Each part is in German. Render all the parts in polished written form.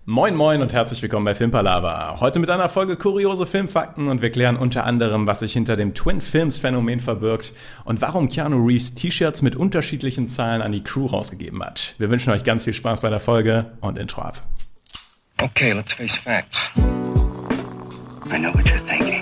Moin moin und herzlich willkommen bei Filmpalava. Heute mit einer Folge kuriose Filmfakten und wir klären unter anderem, was sich hinter dem Twin Films Phänomen verbirgt und warum Keanu Reeves T-Shirts mit unterschiedlichen Zahlen an die Crew rausgegeben hat. Wir wünschen euch ganz viel Spaß bei der Folge und Intro ab. Okay, let's face facts. I know what you're thinking.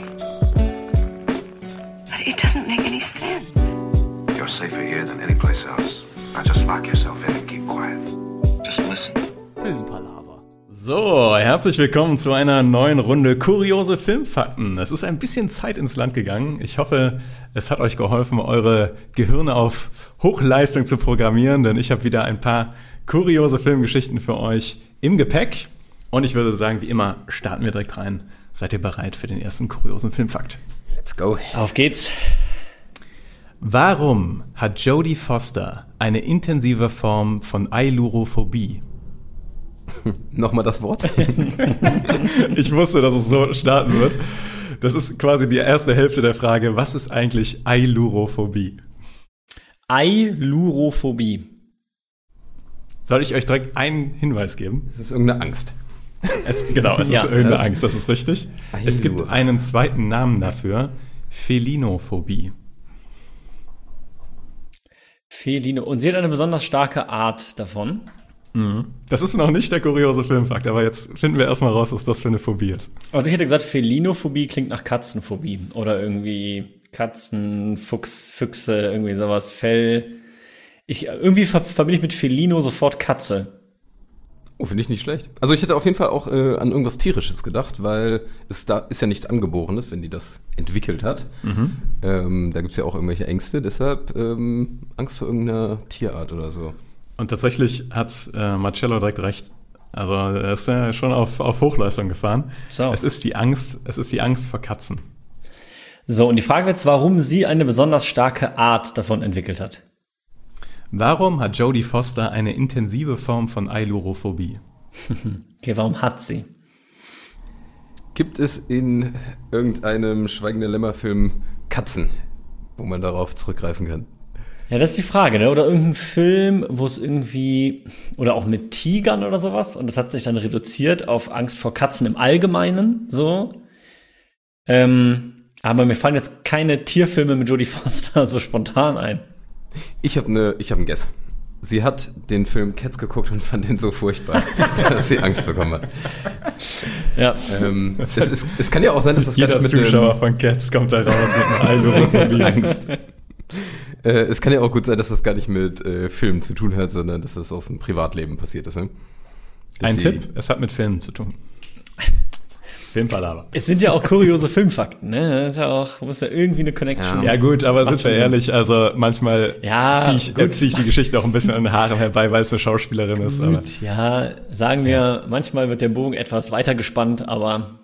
But it doesn't make any sense. You're safer here than any place else. Now just lock yourself in and keep quiet. Just listen. Filmpalava. So, herzlich willkommen zu einer neuen Runde kuriose Filmfakten. Es ist ein bisschen Zeit ins Land gegangen. Ich hoffe, es hat euch geholfen, eure Gehirne auf Hochleistung zu programmieren, denn ich habe wieder ein paar kuriose Filmgeschichten für euch im Gepäck. Und ich würde sagen, wie immer, starten wir direkt rein. Seid ihr bereit für den ersten kuriosen Filmfakt? Let's go. Auf geht's. Warum hat Jodie Foster eine intensive Form von Ailurophobie? Nochmal das Wort. Ich wusste, dass es so starten wird. Das ist quasi die erste Hälfte der Frage. Was ist eigentlich Ailurophobie? Ailurophobie. Soll ich euch direkt einen Hinweis geben? Es ist irgendeine Angst. Es ist irgendeine Angst, das ist richtig. Es gibt einen zweiten Namen dafür. Felinophobie. Feline. Und sie hat eine besonders starke Art davon. Das ist noch nicht der kuriose Filmfakt, aber jetzt finden wir erstmal raus, was das für eine Phobie ist. Also ich hätte gesagt, Felinophobie klingt nach Katzenphobie. Oder irgendwie Katzen, Füchse, irgendwie sowas, Fell. Irgendwie verbinde ich mit Felino sofort Katze. Oh, finde ich nicht schlecht. Also ich hätte auf jeden Fall auch an irgendwas Tierisches gedacht, weil da ist ja nichts Angeborenes, wenn die das entwickelt hat. Da gibt's ja auch irgendwelche Ängste, deshalb Angst vor irgendeiner Tierart oder so. Und tatsächlich hat Marcello direkt recht. Also er ist ja schon auf Hochleistung gefahren. So. Es ist die Angst vor Katzen. So, und die Frage jetzt, warum sie eine besonders starke Art davon entwickelt hat. Warum hat Jodie Foster eine intensive Form von Ailurophobie? Okay, warum hat sie? Gibt es in irgendeinem Schweigende Lämmer-Film Katzen, wo man darauf zurückgreifen kann? Ja, das ist die Frage, ne? Oder irgendein Film, wo es irgendwie, oder auch mit Tigern oder sowas, und das hat sich dann reduziert auf Angst vor Katzen im Allgemeinen, so. Aber mir fallen jetzt keine Tierfilme mit Jodie Foster so spontan ein. Ich hab einen Guess. Sie hat den Film Cats geguckt und fand den so furchtbar, dass sie Angst bekommen hat. Ja. Es kann ja auch sein, dass das gar Jeder nicht mit Zuschauer von Cats kommt da raus mit einer Ailurophobie. Angst. Es kann ja auch gut sein, dass das gar nicht mit Filmen zu tun hat, sondern dass das aus dem Privatleben passiert ist. Ne? Ein Tipp, es hat mit Filmen zu tun. Filmpalava. Es sind ja auch kuriose Filmfakten, ne? Das ist ja auch, muss ja irgendwie eine Connection. Ja gut, aber sind wir ehrlich, also manchmal ziehe ich die Geschichte auch ein bisschen an den Haaren herbei, weil es eine Schauspielerin ist. Aber. Gut, ja, sagen wir, manchmal wird der Bogen etwas weiter gespannt, aber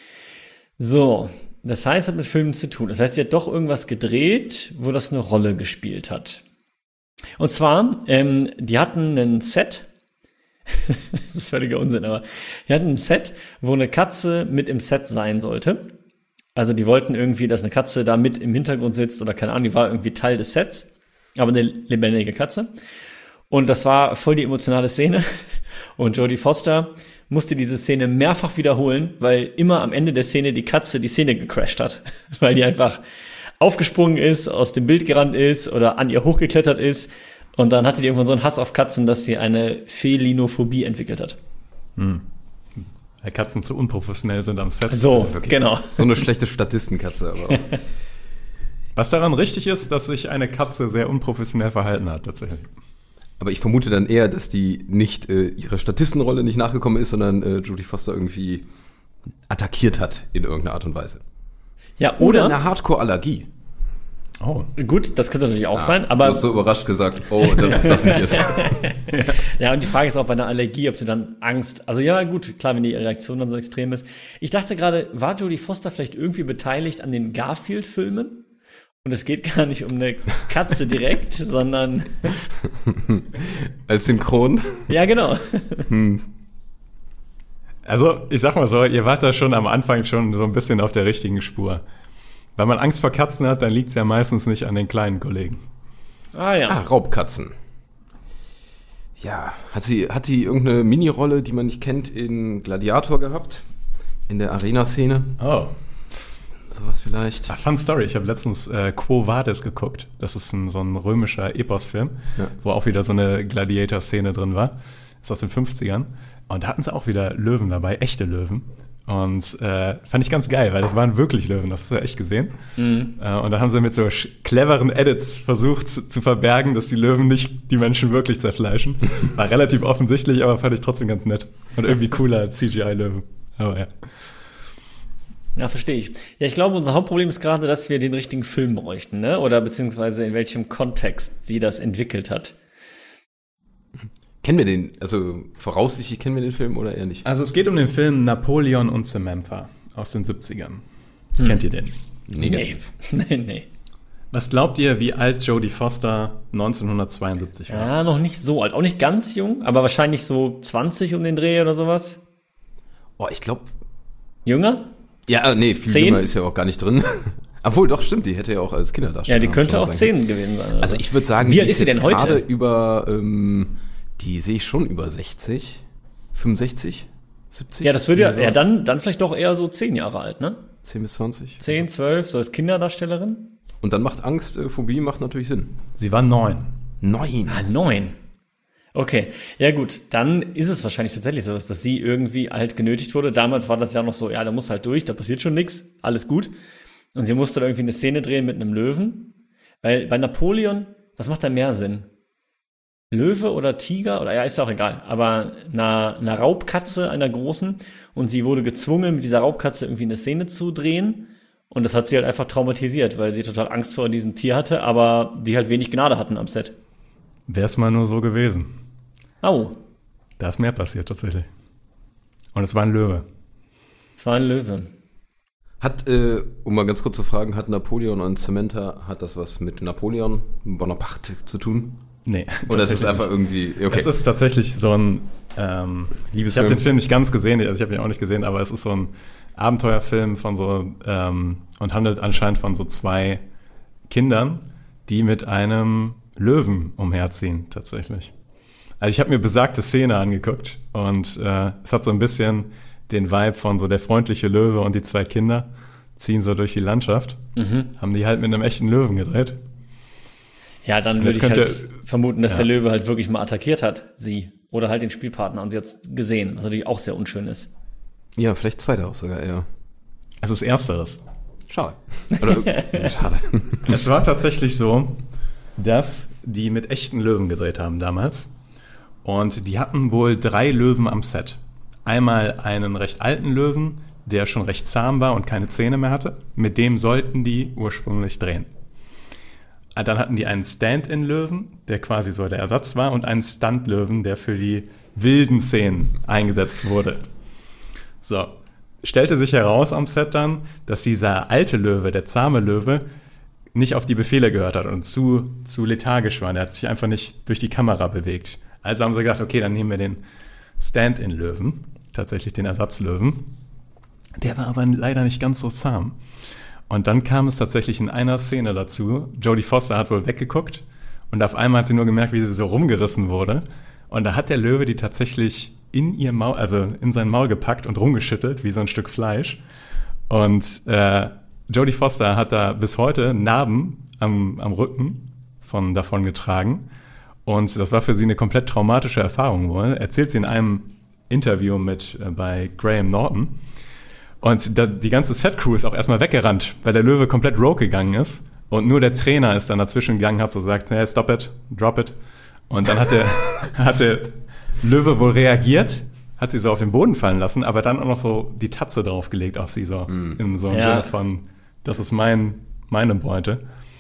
so. Das heißt, es hat mit Filmen zu tun. Das heißt, sie hat doch irgendwas gedreht, wo das eine Rolle gespielt hat. Und zwar, die hatten ein Set, das ist völliger Unsinn, aber die hatten ein Set, wo eine Katze mit im Set sein sollte. Also die wollten irgendwie, dass eine Katze da mit im Hintergrund sitzt oder keine Ahnung, die war irgendwie Teil des Sets, aber eine lebendige Katze. Und das war voll die emotionale Szene. Und Jodie Foster musste diese Szene mehrfach wiederholen, weil immer am Ende der Szene die Katze die Szene gecrashed hat. Weil die einfach aufgesprungen ist, aus dem Bild gerannt ist oder an ihr hochgeklettert ist. Und dann hatte die irgendwann so einen Hass auf Katzen, dass sie eine Felinophobie entwickelt hat. Weil Katzen zu unprofessionell sind am Set. So, Also genau. So eine schlechte Statistenkatze, aber auch. Was daran richtig ist, dass sich eine Katze sehr unprofessionell verhalten hat, tatsächlich. Aber ich vermute dann eher, dass die nicht ihrer Statistenrolle nicht nachgekommen ist, sondern Jodie Foster irgendwie attackiert hat in irgendeiner Art und Weise. Ja, Oder oder eine Hardcore-Allergie. Oh. gut, das könnte natürlich auch sein, aber Du hast so überrascht gesagt, dass es das nicht ist. ja, und die Frage ist auch bei einer Allergie, ob du dann Angst, also ja gut, klar, wenn die Reaktion dann so extrem ist. Ich dachte gerade, war Jodie Foster vielleicht irgendwie beteiligt an den Garfield-Filmen? Und es geht gar nicht um eine Katze direkt, sondern Als Synchron? ja, genau. Also, ich sag mal so, ihr wart da schon am Anfang schon so ein bisschen auf der richtigen Spur. Wenn man Angst vor Katzen hat, dann liegt es ja meistens nicht an den kleinen Kollegen. Ah ja. Raubkatzen. Ja, hat die irgendeine Mini-Rolle, die man nicht kennt, in Gladiator gehabt? In der Arena-Szene? Oh. Sowas vielleicht. Fun Story. Ich habe letztens Quo Vadis geguckt. Das ist so ein römischer Epos-Film, wo auch wieder so eine Gladiator-Szene drin war. Ist aus den 50ern. Und da hatten sie auch wieder Löwen dabei, echte Löwen. Und fand ich ganz geil, weil das waren wirklich Löwen, das hast du ja echt gesehen. Und da haben sie mit so cleveren Edits versucht zu verbergen, dass die Löwen nicht die Menschen wirklich zerfleischen. War relativ offensichtlich, aber fand ich trotzdem ganz nett. Und irgendwie cooler als CGI-Löwen. Aber ja. Ja, verstehe ich. Ja, ich glaube, unser Hauptproblem ist gerade, dass wir den richtigen Film bräuchten, ne? Oder beziehungsweise in welchem Kontext sie das entwickelt hat. Kennen wir den, also voraussichtlich kennen wir den Film oder eher nicht? Also es geht um den Film Napoleon und Samantha aus den 70ern. Kennt ihr den? Negativ. Nee. Was glaubt ihr, wie alt Jodie Foster 1972 war? Ja, noch nicht so alt. Auch nicht ganz jung, aber wahrscheinlich so 20 um den Dreh oder sowas. Oh, ich glaube... Jünger? Ja, nee, viel 10? jünger ist ja auch gar nicht drin. Obwohl, doch, stimmt, die hätte ja auch als Kinderdarsteller. Ja, die könnte auch sein 10 gewesen sein. Also ich würde sagen, wie die alt ist sie denn jetzt heute? gerade über, die sehe ich schon über 60, 65, 70. Ja, das würde ja dann vielleicht doch eher so 10 Jahre alt, ne? 10 bis 20. 10, 12, so als Kinderdarstellerin. Und dann macht Angst, Phobie macht natürlich Sinn. Sie war 9. 9. 9. Okay, ja gut, dann ist es wahrscheinlich tatsächlich so, dass sie irgendwie halt genötigt wurde. Damals war das ja noch so, ja, da muss halt durch, da passiert schon nichts, alles gut. Und sie musste dann irgendwie eine Szene drehen mit einem Löwen. Weil bei Napoleon, was macht da mehr Sinn? Löwe oder Tiger? Oder ja, ist auch egal. Aber einer Raubkatze, einer großen. Und sie wurde gezwungen, mit dieser Raubkatze irgendwie eine Szene zu drehen. Und das hat sie halt einfach traumatisiert, weil sie total Angst vor diesem Tier hatte, aber die halt wenig Gnade hatten am Set. Wär's mal nur so gewesen. Au. Da ist mehr passiert tatsächlich. Und es war ein Löwe. Es war ein Löwe. Hat, um mal ganz kurz zu fragen, hat Napoleon und Samantha, hat das was mit Napoleon Bonaparte zu tun? Nee. Oder ist es einfach irgendwie, okay. Es ist tatsächlich so ein Liebesfilm. Ich habe den Film nicht ganz gesehen, also ich habe ihn auch nicht gesehen, aber es ist so ein Abenteuerfilm von so und handelt anscheinend von so 2 Kindern, die mit einem Löwen umherziehen, tatsächlich. Also ich habe mir besagte Szene angeguckt und es hat so ein bisschen den Vibe von so der freundliche Löwe und die 2 Kinder ziehen so durch die Landschaft. Haben die halt mit einem echten Löwen gedreht. Ja, dann würde ich halt vermuten, dass der Löwe halt wirklich mal attackiert hat, sie. Oder halt den Spielpartner und sie hat's gesehen, was natürlich auch sehr unschön ist. Ja, vielleicht zweiteres sogar eher. Es ist ersteres. Schade. Oder, schade. Es war tatsächlich so, dass die mit echten Löwen gedreht haben damals. Und die hatten wohl 3 Löwen am Set. Einmal einen recht alten Löwen, der schon recht zahm war und keine Zähne mehr hatte. Mit dem sollten die ursprünglich drehen. Dann hatten die einen Stand-in-Löwen, der quasi so der Ersatz war, und einen Stunt-Löwen, der für die wilden Szenen eingesetzt wurde. So, stellte sich heraus am Set dann, dass dieser alte Löwe, der zahme Löwe, nicht auf die Befehle gehört hat und zu lethargisch war. Der hat sich einfach nicht durch die Kamera bewegt. Also haben sie gedacht, okay, dann nehmen wir den Stand-in-Löwen, tatsächlich den Ersatzlöwen. Der war aber leider nicht ganz so zahm. Und dann kam es tatsächlich in einer Szene dazu. Jodie Foster hat wohl weggeguckt und auf einmal hat sie nur gemerkt, wie sie so rumgerissen wurde. Und da hat der Löwe die tatsächlich in ihr Maul, also in sein Maul gepackt und rumgeschüttelt, wie so ein Stück Fleisch. Und Jodie Foster hat da bis heute Narben am Rücken davon getragen. Und das war für sie eine komplett traumatische Erfahrung wohl. Erzählt sie in einem Interview bei Graham Norton. Und die ganze Set-Crew ist auch erstmal weggerannt, weil der Löwe komplett rogue gegangen ist. Und nur der Trainer ist dann dazwischen gegangen, hat so gesagt, hey, stop it, drop it. Und dann hat der Löwe wohl reagiert, hat sie so auf den Boden fallen lassen, aber dann auch noch so die Tatze draufgelegt auf sie, so im Sinne von, das ist meine Beute.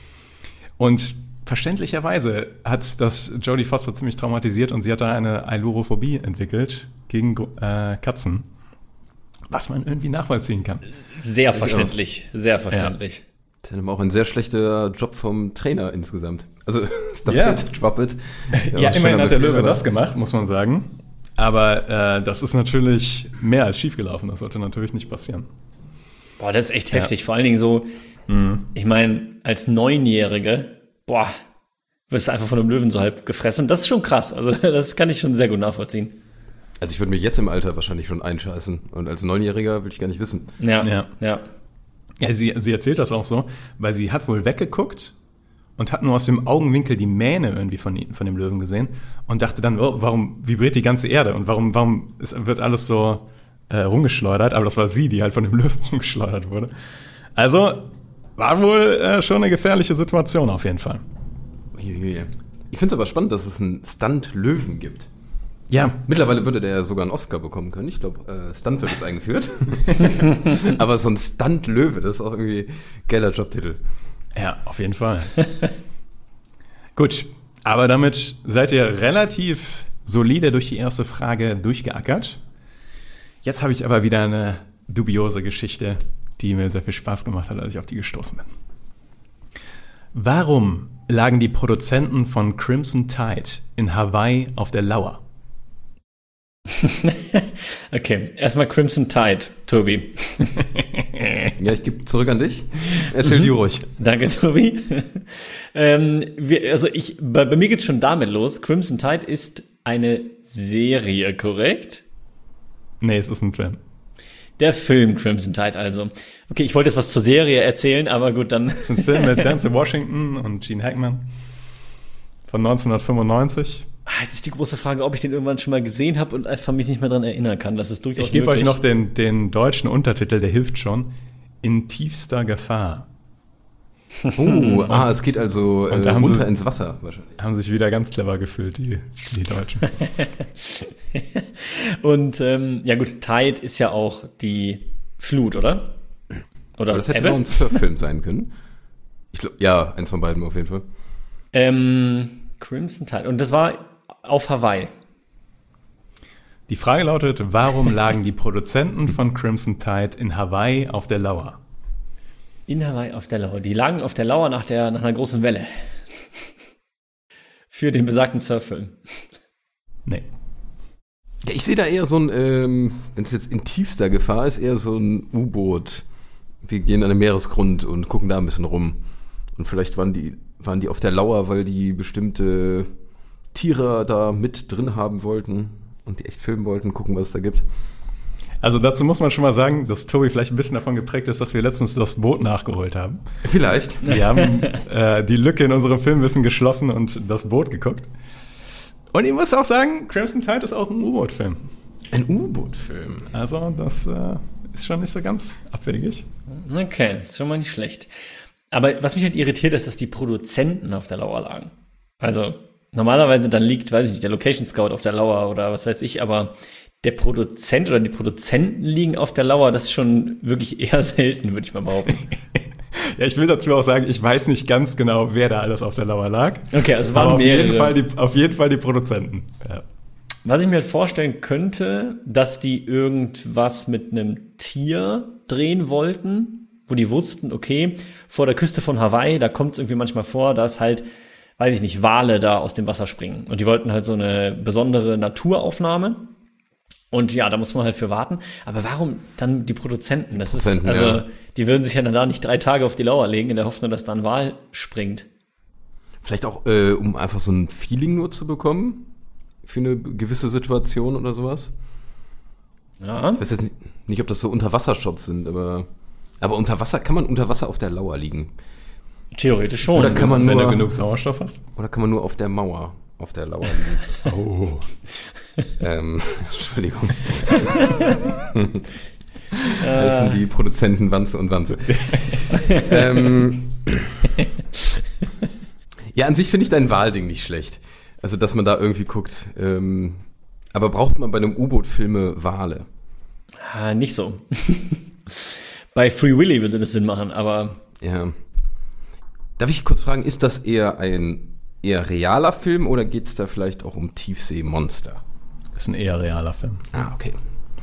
Und verständlicherweise hat das Jodie Foster ziemlich traumatisiert und sie hat da eine Ailurophobie entwickelt gegen Katzen. Was man irgendwie nachvollziehen kann. Sehr verständlich, sehr verständlich. Das ist auch ein sehr schlechter Job vom Trainer insgesamt. Also, stop it, drop it. Ja, immerhin hat der Löwe das gemacht, muss man sagen. Aber das ist natürlich mehr als schiefgelaufen. Das sollte natürlich nicht passieren. Boah, das ist echt heftig. Vor allen Dingen so, ich meine, als 9-Jährige, wirst einfach von einem Löwen so halb gefressen. Das ist schon krass. Also das kann ich schon sehr gut nachvollziehen. Also ich würde mich jetzt im Alter wahrscheinlich schon einscheißen. Und als 9-Jähriger will ich gar nicht wissen. Ja. Ja, sie erzählt das auch so, weil sie hat wohl weggeguckt und hat nur aus dem Augenwinkel die Mähne irgendwie von dem Löwen gesehen und dachte dann, oh, warum vibriert die ganze Erde und warum wird alles so rumgeschleudert? Aber das war sie, die halt von dem Löwen rumgeschleudert wurde. Also war wohl schon eine gefährliche Situation auf jeden Fall. Ich finde es aber spannend, dass es einen Stunt-Löwen gibt. Ja. Mittlerweile würde der ja sogar einen Oscar bekommen können. Ich glaube, Stunt wird jetzt eingeführt. Aber so ein Stunt-Löwe, das ist auch irgendwie ein geiler Jobtitel. Ja, auf jeden Fall. Gut, aber damit seid ihr relativ solide durch die erste Frage durchgeackert. Jetzt habe ich aber wieder eine dubiose Geschichte, die mir sehr viel Spaß gemacht hat, als ich auf die gestoßen bin. Warum lagen die Produzenten von Crimson Tide in Hawaii auf der Lauer? Okay, erstmal Crimson Tide, Tobi. Ja, ich gebe zurück an dich. Erzähl dir ruhig. Danke, Tobi. Bei mir geht's schon damit los. Crimson Tide ist eine Serie, korrekt? Nee, es ist ein Film. Der Film Crimson Tide also. Okay, ich wollte jetzt was zur Serie erzählen, aber gut, dann. Es ist ein Film mit Denzel Washington und Gene Hackman von 1995. Jetzt ist die große Frage, ob ich den irgendwann schon mal gesehen habe und einfach mich nicht mehr dran erinnern kann. Das ist durchaus Ich gebe euch möglich. noch den deutschen Untertitel, der hilft schon. In tiefster Gefahr. Es geht also Und da haben runter sie- ins Wasser wahrscheinlich. Haben sich wieder ganz clever gefühlt, die Deutschen. Und ja gut, Tide ist ja auch die Flut, oder? Oder Aber das hätte Ebbe? auch ein Surffilm sein können. Ich glaube, ja, eins von beiden auf jeden Fall. Crimson Tide. Und das war auf Hawaii. Die Frage lautet, warum lagen die Produzenten von Crimson Tide in Hawaii auf der Lauer? In Hawaii auf der Lauer. Die lagen auf der Lauer nach einer großen Welle. Für den besagten Surffilm. Nee. Ja, ich sehe da eher so ein, wenn es jetzt in tiefster Gefahr ist, eher so ein U-Boot. Wir gehen an den Meeresgrund und gucken da ein bisschen rum. Und vielleicht waren die auf der Lauer, weil die bestimmte Tiere da mit drin haben wollten und die echt filmen wollten, gucken, was es da gibt. Also dazu muss man schon mal sagen, dass Tobi vielleicht ein bisschen davon geprägt ist, dass wir letztens das Boot nachgeholt haben. Vielleicht. Wir haben die Lücke in unserem Filmwissen geschlossen und das Boot geguckt. Und ich muss auch sagen, Crimson Tide ist auch ein U-Boot-Film. Ein U-Boot-Film. Also das ist schon nicht so ganz abwegig. Okay, ist schon mal nicht schlecht. Aber was mich halt irritiert, ist, dass die Produzenten auf der Lauer lagen. Also normalerweise dann liegt, weiß ich nicht, der Location Scout auf der Lauer oder was weiß ich, aber der Produzent oder die Produzenten liegen auf der Lauer, das ist schon wirklich eher selten, würde ich mal behaupten. Ja, ich will dazu auch sagen, ich weiß nicht ganz genau, wer da alles auf der Lauer lag. Okay, also Aber waren auf mehrere. jeden Fall die Produzenten. Ja. Was ich mir halt vorstellen könnte, dass die irgendwas mit einem Tier drehen wollten, wo die wussten, okay, vor der Küste von Hawaii, da kommt es irgendwie manchmal vor, dass halt, weiß ich nicht, Wale da aus dem Wasser springen. Und die wollten halt so eine besondere Naturaufnahme. Und ja, da muss man halt für warten. Aber warum dann die Produzenten? Das ist, also, ja. die würden sich ja dann da nicht 3 Tage auf die Lauer legen, in der Hoffnung, dass da ein Wal springt. Vielleicht auch, um einfach so ein Feeling nur zu bekommen für eine gewisse Situation oder sowas. Ja. Ich weiß jetzt nicht, ob das so Unterwassershots sind, aber kann man unter Wasser auf der Lauer liegen? Theoretisch schon. Oder kann man Wenn nur, du genug Sauerstoff hast. oder kann man nur auf der Mauer auf der Lauer liegen? Oh. Entschuldigung. Das sind die Produzenten Wanze und Wanze. Ja, an sich finde ich dein Wahlding nicht schlecht. Also, dass man da irgendwie guckt. Aber braucht man bei einem U-Boot-Filme Wale? Nicht so. Bei Free Willy würde das Sinn machen, aber Ja. Darf ich kurz fragen, ist das eher ein realer Film oder geht es da vielleicht auch um Tiefseemonster? Ist ein eher realer Film. Ah, okay.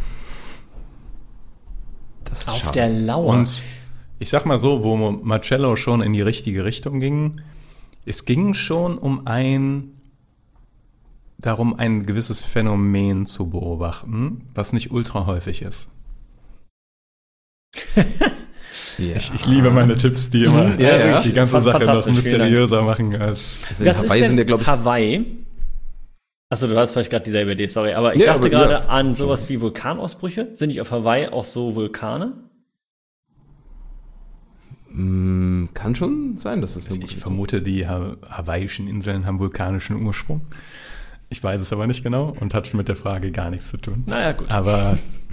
Das ist auf schade. der Lauer. Und ich sag mal so, wo Marcello schon in die richtige Richtung ging, es ging schon darum, ein gewisses Phänomen zu beobachten, was nicht ultra häufig ist. Ja. Ich liebe meine Tipps, die immer Ja. die ganze Sache noch Fantastisch, mysteriöser machen als. Also in Was Hawaii ist sind ja, denn glaube ich, Hawaii? Achso, du hast vielleicht gerade dieselbe Idee, sorry. Aber ich Ja, dachte aber gerade ja. an sowas wie Vulkanausbrüche. Sind nicht auf Hawaii auch so Vulkane? kann schon sein, dass das Ich vermute, die hawaiischen Inseln haben vulkanischen Ursprung. Ich weiß es aber nicht genau und hat mit der Frage gar nichts zu tun. Naja, gut. Aber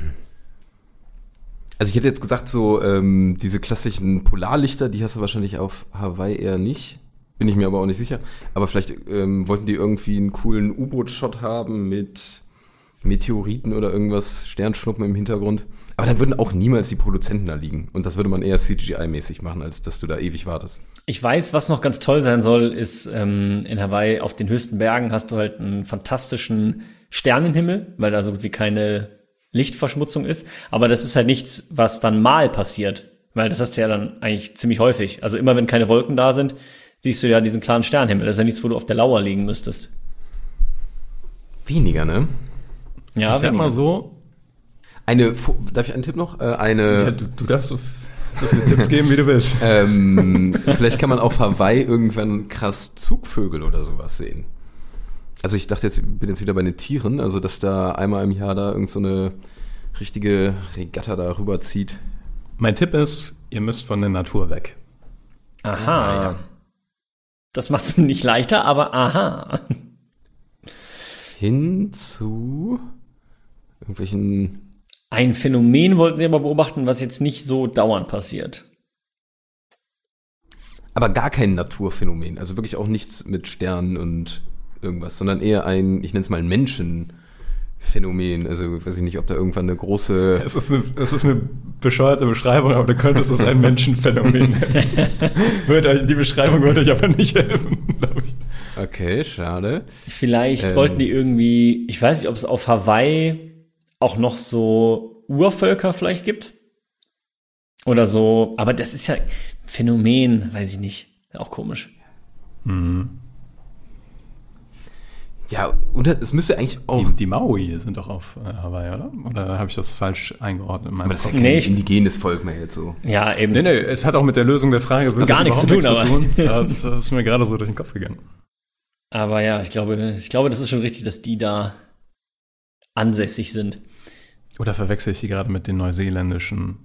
Also ich hätte jetzt gesagt, so diese klassischen Polarlichter, die hast du wahrscheinlich auf Hawaii eher nicht. Bin ich mir aber auch nicht sicher. Aber vielleicht wollten die irgendwie einen coolen U-Boot-Shot haben mit Meteoriten oder irgendwas, Sternschnuppen im Hintergrund. Aber dann würden auch niemals die Produzenten da liegen. Und das würde man eher CGI-mäßig machen, als dass du da ewig wartest. Ich weiß, was noch ganz toll sein soll, ist in Hawaii auf den höchsten Bergen hast du halt einen fantastischen Sternenhimmel, weil da so gut wie keine Lichtverschmutzung ist. Aber das ist halt nichts, was dann mal passiert, weil das hast du ja dann eigentlich ziemlich häufig. Also immer, wenn keine Wolken da sind, siehst du ja diesen klaren Sternenhimmel. Das ist ja nichts, wo du auf der Lauer liegen müsstest. Weniger, ne? Ja, ich sag mal so, Darf ich einen Tipp noch? du darfst so viele Tipps geben, wie du willst. Vielleicht kann man auf Hawaii irgendwann krass Zugvögel oder sowas sehen. Also ich dachte bin jetzt wieder bei den Tieren, also dass da einmal im Jahr da irgend so eine richtige Regatta da rüberzieht. Mein Tipp ist, ihr müsst von der Natur weg. Aha. ja. Das macht es nicht leichter, aber aha. Hin zu irgendwelchen... Ein Phänomen wollten sie aber beobachten, was jetzt nicht so dauernd passiert. Aber gar kein Naturphänomen, also wirklich auch nichts mit Sternen und irgendwas, sondern eher ich nenne es mal ein Menschenphänomen. Also weiß ich nicht, ob da irgendwann eine große... Es ist eine bescheuerte Beschreibung, aber du könntest es ein Menschenphänomen nennen. Die Beschreibung würde euch aber nicht helfen, glaube ich. Okay, schade. Vielleicht wollten die irgendwie, ich weiß nicht, ob es auf Hawaii auch noch so Urvölker vielleicht gibt. Oder so, aber das ist ja ein Phänomen, weiß ich nicht. Auch komisch. Ja, und es müsste eigentlich auch... Die Maui sind doch auf Hawaii, oder? Oder habe ich das falsch eingeordnet? aber das ist ja Kopf? kein indigenes Volk mehr jetzt so. Ja, eben. Nee, es hat auch mit der Lösung der Frage wirklich Gar nichts überhaupt zu tun, Das ist mir gerade so durch den Kopf gegangen. Aber ja, ich glaube, das ist schon richtig, dass die da ansässig sind. Oder verwechsel ich die gerade mit den neuseeländischen?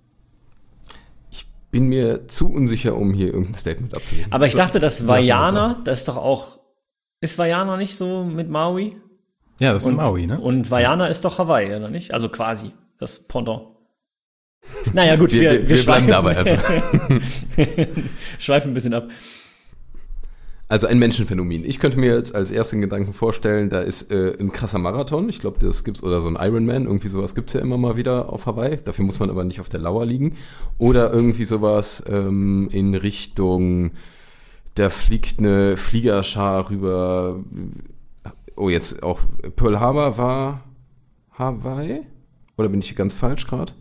Bin mir zu unsicher, um hier irgendein Statement abzugeben. Aber ich dachte, dass Lassen Vaiana, das ist doch auch, ist Vaiana nicht so mit Maui? Ja, das ist Maui, ne? Und Vaiana ist doch Hawaii, oder nicht? Also quasi, das Pendant. Naja, gut, wir bleiben dabei einfach. Schweifen ein bisschen ab. Also ein Menschenphänomen. Ich könnte mir jetzt als ersten Gedanken vorstellen, da ist ein krasser Marathon. Ich glaube, das gibt's, oder so ein Ironman, irgendwie sowas gibt's ja immer mal wieder auf Hawaii. Dafür muss man aber nicht auf der Lauer liegen. Oder irgendwie sowas in Richtung, da fliegt eine Fliegerschar rüber. Oh, jetzt auch Pearl Harbor war Hawaii? Oder bin ich ganz falsch gerade?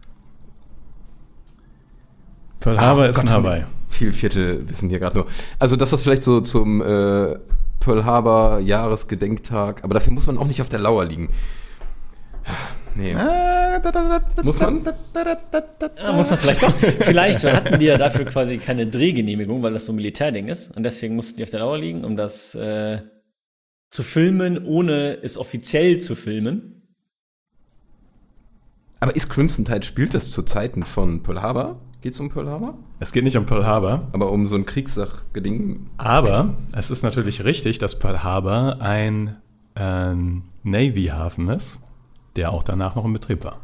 Pearl Harbor ist in Hawaii. Viel Viertelwissen hier gerade nur. Also, dass das vielleicht so zum Pearl Harbor Jahresgedenktag, aber dafür muss man auch nicht auf der Lauer liegen. Nee. Muss man? Ja, muss man vielleicht doch. Vielleicht hatten die ja dafür quasi keine Drehgenehmigung, weil das so ein Militärding ist. Und deswegen mussten die auf der Lauer liegen, um das zu filmen, ohne es offiziell zu filmen. Aber ist Crimson Tide, spielt das zu Zeiten von Pearl Harbor? Geht's um Pearl Harbor? Es geht nicht um Pearl Harbor. Aber um so ein Kriegssachgeding. Aber es ist natürlich richtig, dass Pearl Harbor ein Navy-Hafen ist, der auch danach noch in Betrieb war.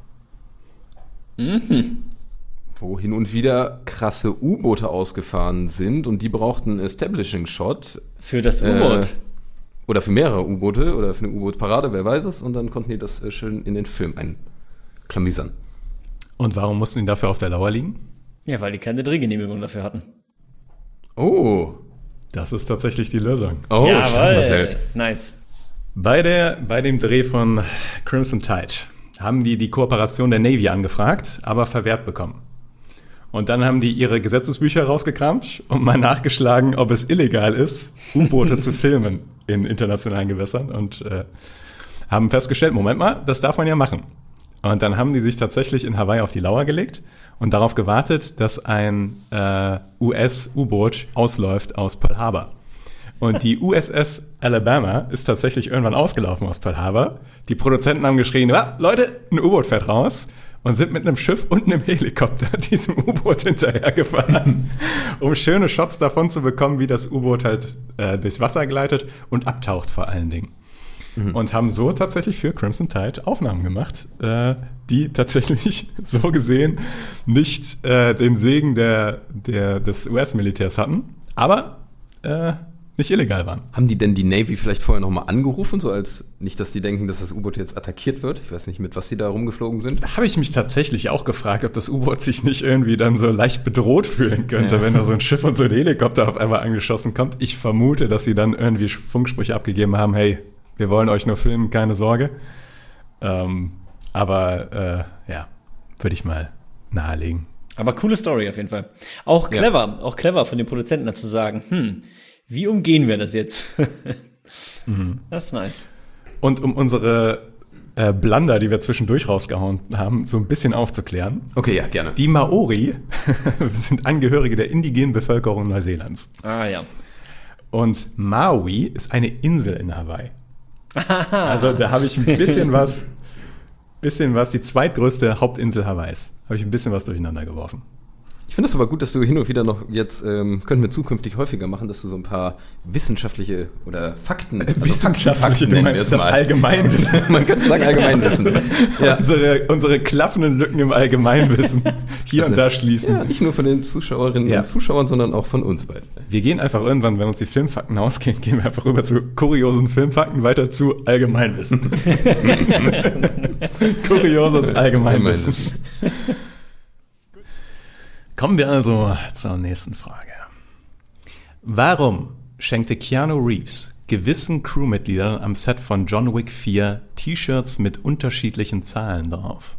Wo hin und wieder krasse U-Boote ausgefahren sind und die brauchten einen Establishing-Shot. Für das U-Boot. Oder für mehrere U-Boote oder für eine U-Boot-Parade, wer weiß es. Und dann konnten die das schön in den Film einklamüsern. Und warum mussten die dafür auf der Lauer liegen? Ja, weil die keine Drehgenehmigung dafür hatten. Oh. Das ist tatsächlich die Lösung. Oh, stark, Marcel. Nice. Bei dem Dreh von Crimson Tide haben die Kooperation der Navy angefragt, aber verwehrt bekommen. Und dann haben die ihre Gesetzesbücher rausgekramt und mal nachgeschlagen, ob es illegal ist, U-Boote zu filmen in internationalen Gewässern und haben festgestellt, Moment mal, das darf man ja machen. Und dann haben die sich tatsächlich in Hawaii auf die Lauer gelegt und darauf gewartet, dass ein US-U-Boot ausläuft aus Pearl Harbor. Und die USS Alabama ist tatsächlich irgendwann ausgelaufen aus Pearl Harbor. Die Produzenten haben geschrien, Leute, ein U-Boot fährt raus. Und sind mit einem Schiff und einem Helikopter diesem U-Boot hinterhergefahren, um schöne Shots davon zu bekommen, wie das U-Boot halt durchs Wasser gleitet und abtaucht vor allen Dingen. Und haben so tatsächlich für Crimson Tide Aufnahmen gemacht, die tatsächlich so gesehen nicht den Segen des US-Militärs hatten, aber nicht illegal waren. Haben die denn die Navy vielleicht vorher nochmal angerufen, so als nicht, dass die denken, dass das U-Boot jetzt attackiert wird? Ich weiß nicht, mit was die da rumgeflogen sind. Da habe ich mich tatsächlich auch gefragt, ob das U-Boot sich nicht irgendwie dann so leicht bedroht fühlen könnte, wenn da so ein Schiff und so ein Helikopter auf einmal angeschossen kommt. Ich vermute, dass sie dann irgendwie Funksprüche abgegeben haben, hey, wir wollen euch nur filmen, keine Sorge. Aber würde ich mal nahelegen. Aber coole Story auf jeden Fall. Auch clever von den Produzenten da zu sagen, wie umgehen wir das jetzt? Das ist nice. Und um unsere Blunder, die wir zwischendurch rausgehauen haben, so ein bisschen aufzuklären. Okay, ja, gerne. Die Maori sind Angehörige der indigenen Bevölkerung Neuseelands. Ah ja. Und Maui ist eine Insel in Hawaii. Also da habe ich ein bisschen was, die zweitgrößte Hauptinsel Hawaiis. Habe ich ein bisschen was durcheinander geworfen. Ich finde es aber gut, dass du hin und wieder noch jetzt, könnten wir zukünftig häufiger machen, dass du so ein paar wissenschaftliche oder Fakten, Fakten nennen wir meinst es das mal. Allgemeinwissen. Man könnte sagen Allgemeinwissen. Ja. Unsere klaffenden Lücken im Allgemeinwissen hier Also, und da schließen. Ja, nicht nur von den Zuschauerinnen und Zuschauern, sondern auch von uns beiden. Wir gehen einfach irgendwann, wenn uns die Filmfakten ausgehen, gehen wir einfach rüber zu kuriosen Filmfakten, weiter zu Allgemeinwissen. Kurioses Allgemeinwissen. Kommen wir also zur nächsten Frage. Warum schenkte Keanu Reeves gewissen Crewmitgliedern am Set von John Wick 4 T-Shirts mit unterschiedlichen Zahlen drauf?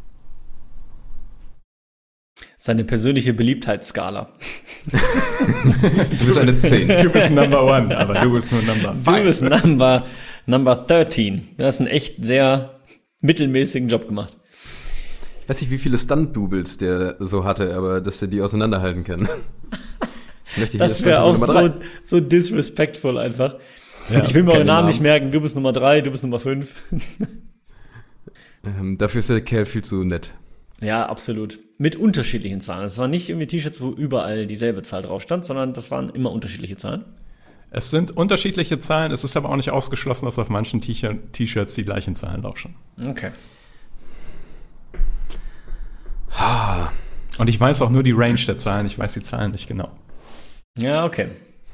Seine persönliche Beliebtheitsskala. Du bist eine 10. Du bist Number One, aber du bist nur Number 5. Du bist Number 13. Du hast einen echt sehr mittelmäßigen Job gemacht. Ich weiß nicht, wie viele Stunt-Doubles der so hatte, aber dass der die auseinanderhalten kann. Ich möchte hier Das wäre auch so disrespectful einfach. Ja, ich will mir euren Namen Namen nicht merken. Du bist Nummer 3, du bist Nummer 5. Dafür ist der Kerl viel zu nett. Ja, absolut. Mit unterschiedlichen Zahlen. Es waren nicht irgendwie T-Shirts, wo überall dieselbe Zahl drauf stand, sondern das waren immer unterschiedliche Zahlen. Es sind unterschiedliche Zahlen, es ist aber auch nicht ausgeschlossen, dass auf manchen T-Shirts die gleichen Zahlen draufstehen. Okay. Und ich weiß auch nur die Range der Zahlen, ich weiß die Zahlen nicht genau. Ja, okay.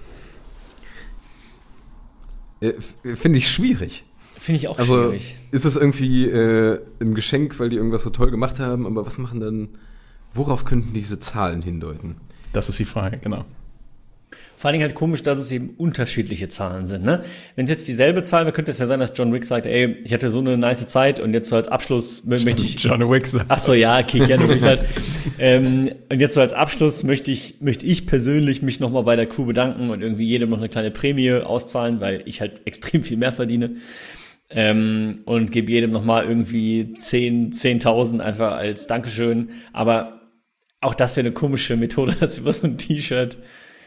Finde ich schwierig. Finde ich auch Also schwierig. ist es irgendwie ein Geschenk, weil die irgendwas so toll gemacht haben, aber was machen dann, worauf könnten diese Zahlen hindeuten? Das ist die Frage, genau. Vor allen Dingen halt komisch, dass es eben unterschiedliche Zahlen sind, ne? Wenn es jetzt dieselbe Zahl wäre, könnte es ja sein, dass John Wick sagt, ey, ich hatte so eine nice Zeit und jetzt so als Abschluss möchte ich... John Wick sagt Ach so, ja, okay, ja, natürlich halt. Und jetzt so als Abschluss möchte ich persönlich mich nochmal bei der Crew bedanken und irgendwie jedem noch eine kleine Prämie auszahlen, weil ich halt extrem viel mehr verdiene. Und gebe jedem nochmal irgendwie 10.000 einfach als Dankeschön. Aber auch das wäre eine komische Methode, das über so ein T-Shirt...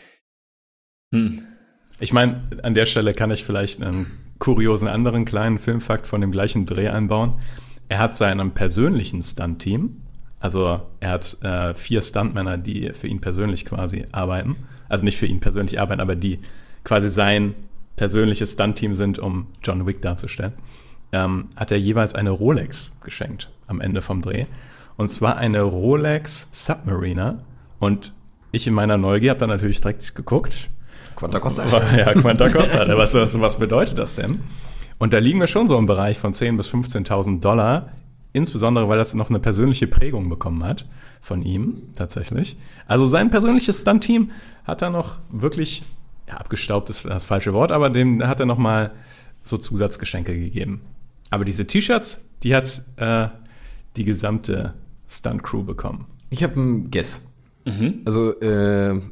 Ich meine, an der Stelle kann ich vielleicht einen kuriosen anderen kleinen Filmfakt von dem gleichen Dreh einbauen. Er hat seinem persönlichen Stunt-Team, also er hat 4 Stuntmänner, die für ihn persönlich quasi arbeiten, also nicht für ihn persönlich arbeiten, aber die quasi sein persönliches Stunt-Team sind, um John Wick darzustellen, hat er jeweils eine Rolex geschenkt am Ende vom Dreh. Und zwar eine Rolex Submariner. Und ich in meiner Neugier habe dann natürlich direkt geguckt. Quanta Costa. Ja, Quanta Costa. Was bedeutet das denn? Und da liegen wir schon so im Bereich von 10.000 bis 15.000 $, insbesondere weil das noch eine persönliche Prägung bekommen hat von ihm tatsächlich. Also sein persönliches Stunt-Team hat er noch wirklich, ja, abgestaubt ist das falsche Wort, aber dem hat er noch mal so Zusatzgeschenke gegeben. Aber diese T-Shirts, die hat die gesamte Stunt-Crew bekommen. Ich habe einen Guess. Also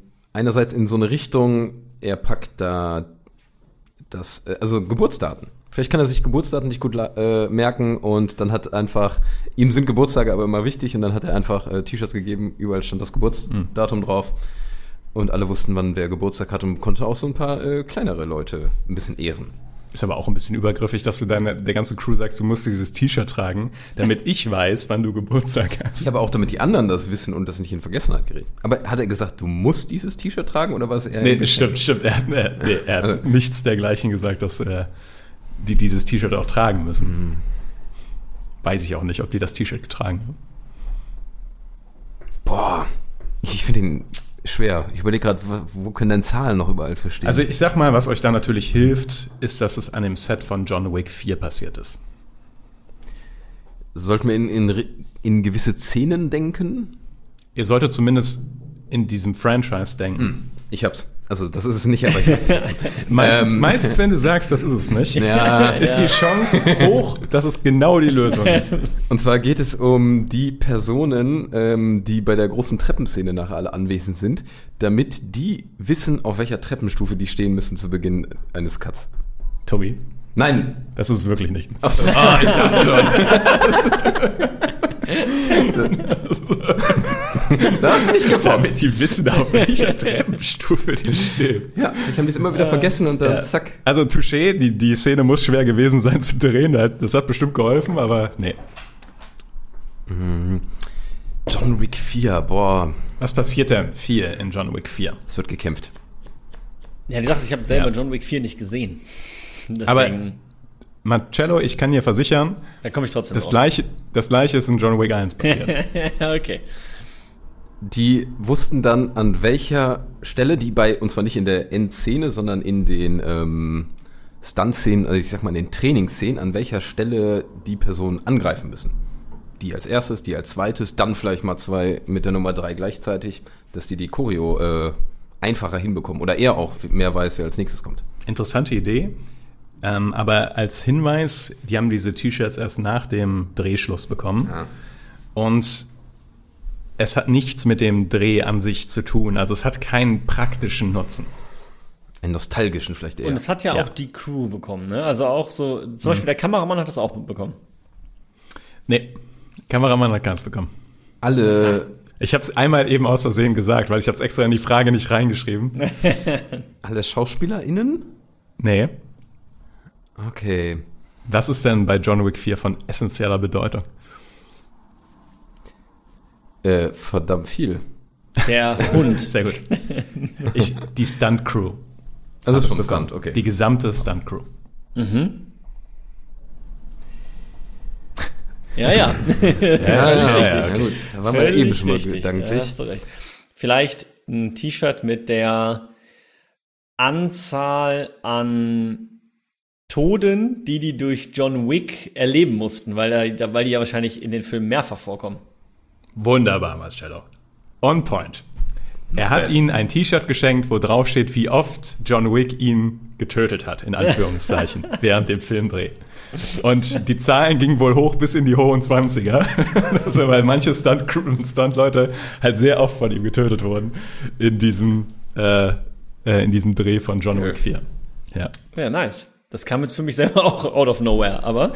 einerseits in so eine Richtung, er packt da also Geburtsdaten Vielleicht kann er sich Geburtsdaten nicht gut merken und dann hat einfach, ihm sind Geburtstage aber immer wichtig und dann hat er einfach T-Shirts gegeben, überall stand das Geburtsdatum drauf und alle wussten, wann wer Geburtstag hat und konnte auch so ein paar kleinere Leute ein bisschen ehren. Ist aber auch ein bisschen übergriffig, dass du der ganzen Crew sagst, du musst dieses T-Shirt tragen, damit ich weiß, wann du Geburtstag hast. Ja, aber auch damit die anderen das wissen und das nicht in Vergessenheit gerät. Aber hat er gesagt, du musst dieses T-Shirt tragen oder war es eher... Nee, stimmt. Er hat nichts dergleichen gesagt, dass die dieses T-Shirt auch tragen müssen. Weiß ich auch nicht, ob die das T-Shirt getragen haben. Boah, ich finde ihn schwer. Ich überlege gerade, wo können denn Zahlen noch überall verstehen? Also ich sag mal, was euch da natürlich hilft, ist, dass es an dem Set von John Wick 4 passiert ist. Sollten wir in gewisse Szenen denken? Ihr solltet zumindest in diesem Franchise denken. Ich hab's. Also das ist es nicht, aber ich hab's. Meistens, wenn du sagst, das ist es nicht, ist die Chance hoch, dass es genau die Lösung ist. Und zwar geht es um die Personen, die bei der großen Treppenszene nachher alle anwesend sind, damit die wissen, auf welcher Treppenstufe die stehen müssen zu Beginn eines Cuts. Tobi? Nein. Das ist es wirklich nicht. Achso. Ich dachte schon. Da hast du mich geformt. Damit die wissen, auf welcher Treppenstufe die stehen. Ja, ich habe das immer wieder vergessen und dann zack. Also Touché, die Szene muss schwer gewesen sein zu drehen. Das hat bestimmt geholfen, aber nee. John Wick 4, boah. Was passiert denn 4 in John Wick 4? Es wird gekämpft. Ja, die Sache ist, ich habe selber John Wick 4 nicht gesehen. Deswegen, aber Marcello, ich kann dir versichern, da komme ich trotzdem das Gleiche ist in John Wick 1 passiert. Okay. Die wussten dann, an welcher Stelle und zwar nicht in der Endszene, sondern in den Stunt-Szenen, also ich sag mal in den Trainingsszenen, an welcher Stelle die Personen angreifen müssen. Die als erstes, die als zweites, dann vielleicht mal 2 mit der Nummer 3 gleichzeitig, dass die Choreo einfacher hinbekommen oder er auch mehr weiß, wer als nächstes kommt. Interessante Idee, aber als Hinweis, die haben diese T-Shirts erst nach dem Drehschluss bekommen und es hat nichts mit dem Dreh an sich zu tun, also es hat keinen praktischen Nutzen. Einen nostalgischen vielleicht eher. Und es hat ja auch die Crew bekommen, ne? Also auch so, zum Beispiel der Kameramann hat das auch bekommen. Nee, Kameramann hat keins bekommen. Alle... Ich habe es einmal eben aus Versehen gesagt, weil ich habe es extra in die Frage nicht reingeschrieben. Alle SchauspielerInnen? Nee. Okay. Was ist denn bei John Wick 4 von essentieller Bedeutung? Verdammt viel. Der Hund. Sehr gut. Die Stunt-Crew. Also das schon bekommen. Stunt, okay. Die gesamte Stunt-Crew. Ja. Ja, gut. Da waren wir eben schon mal richtig. gedanklich. Ja, hast du recht. Vielleicht ein T-Shirt mit der Anzahl an Toden, die durch John Wick erleben mussten, weil die ja wahrscheinlich in den Filmen mehrfach vorkommen. Wunderbar, Marcello. On point. Er hat ihnen ein T-Shirt geschenkt, wo drauf steht, wie oft John Wick ihn getötet hat, in Anführungszeichen, während dem Filmdreh. Und die Zahlen gingen wohl hoch bis in die hohen 20er. Also, weil manche Stunt-Leute halt sehr oft von ihm getötet wurden in diesem Dreh von John Wick 4. Ja, nice. Das kam jetzt für mich selber auch out of nowhere, aber...